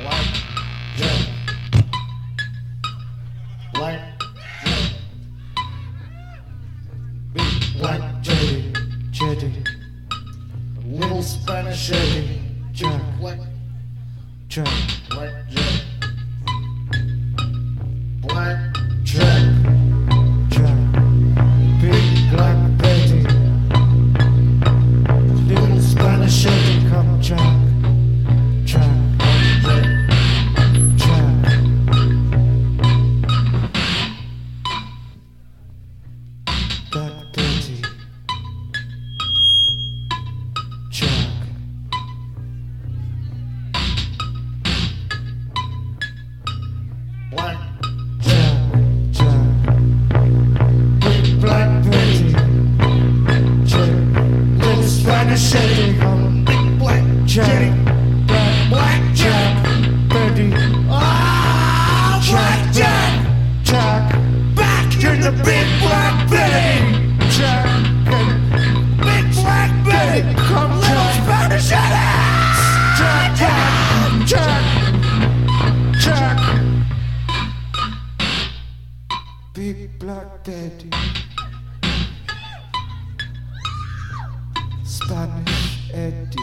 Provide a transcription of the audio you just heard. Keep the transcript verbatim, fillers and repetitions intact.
Black Jack, big black Jetty, Jetty, little Spanish Jetty, Jack, black Jack, black Jack, black Jack, Jack, big black Betty, little Spanish Jetty, come Jack, Jack. Black Betty, Jack, Black Jack, Jack, big Black Betty, Jack, little Spanish Jetty, big Black Jetty, Black Black Jack, Betty, ah, Black Jack, Jack, back in the big Black Betty. Jack, big Black Betty, come little Spanish Jack, Jack, Jack, Jack, big Black Betty, Spanish Eddie.